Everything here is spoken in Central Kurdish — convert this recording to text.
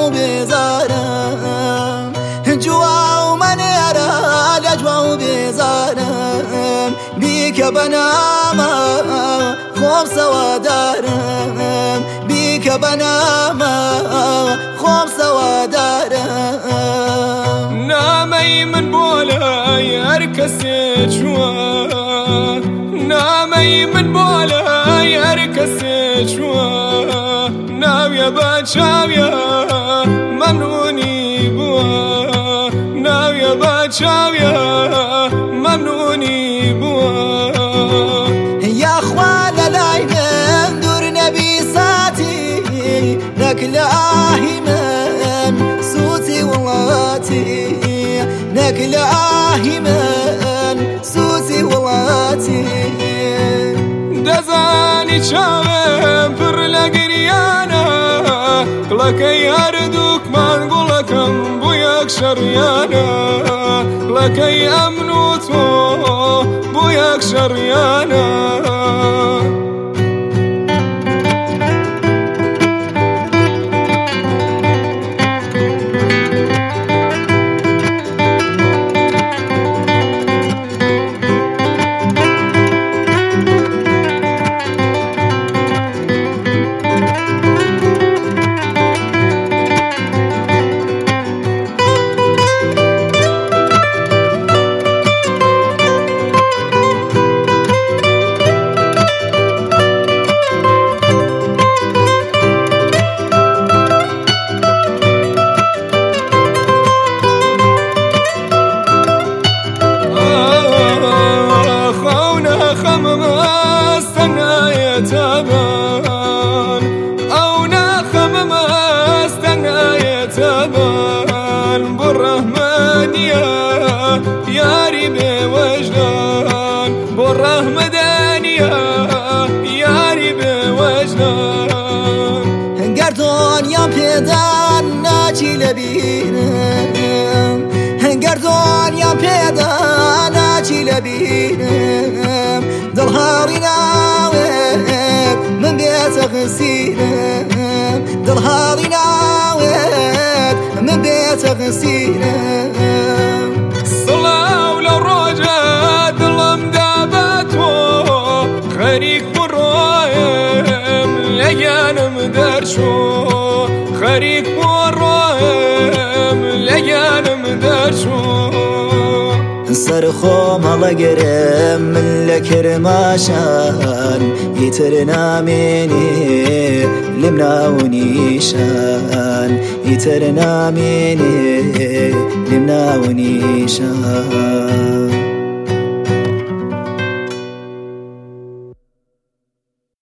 بێزارم جوا و منێرە لە جوا و بێزارم بیکە بەنامە خۆم سەوادارم بیکە بەنامە خۆم سەوادارم نامەی من بۆ لای هەر کەسێ چووە نامەی من بۆ لای هەر کەسێ چووە ناویە بە چاویە مەمنوونی بووە ناویە بە چاویە مەمنوونی بووە یاخوا لە لای من دوور نەبی ساتی نەک لە ئاهی من سووتی وڵاتی نەک لە ئاهی من سووتی وڵاتی دەزانی چاوێم پڕ لە گریانە گڵەکەی هەردووکمان گوڵەکەم بوو یەک شەڕیانە گڵەکەی ئەمن و تۆ بوو یەک شەڕیانە ئەو ناخەمم ئەستەنایەتەبان بۆ ڕەحمەدیە یاری بێوەژدان بۆ ڕەحمەدانیە یاری بێوەژدان هەنگەر دۆنیام پێدان ناچی لەبیرم هەنگەر دۆنیام پێدان ناچی لەبیرم دڵهاڕی ناوێت من بێتە غسیرم دڵهاڕی ناوێت من بێتە غسیرم سڵاو لە ڕۆژە دڵمدا بە تۆ خەریک بڕۆیم لە گیانم دەرچۆ خەریک بڕۆیم لە گیانم دەرچۆ سەرخۆم هەڵەگەرم من لە کرماشان ئیتر نامێنێ لێم ناونیشان ئیتر نامێنێ لێم ناونیشان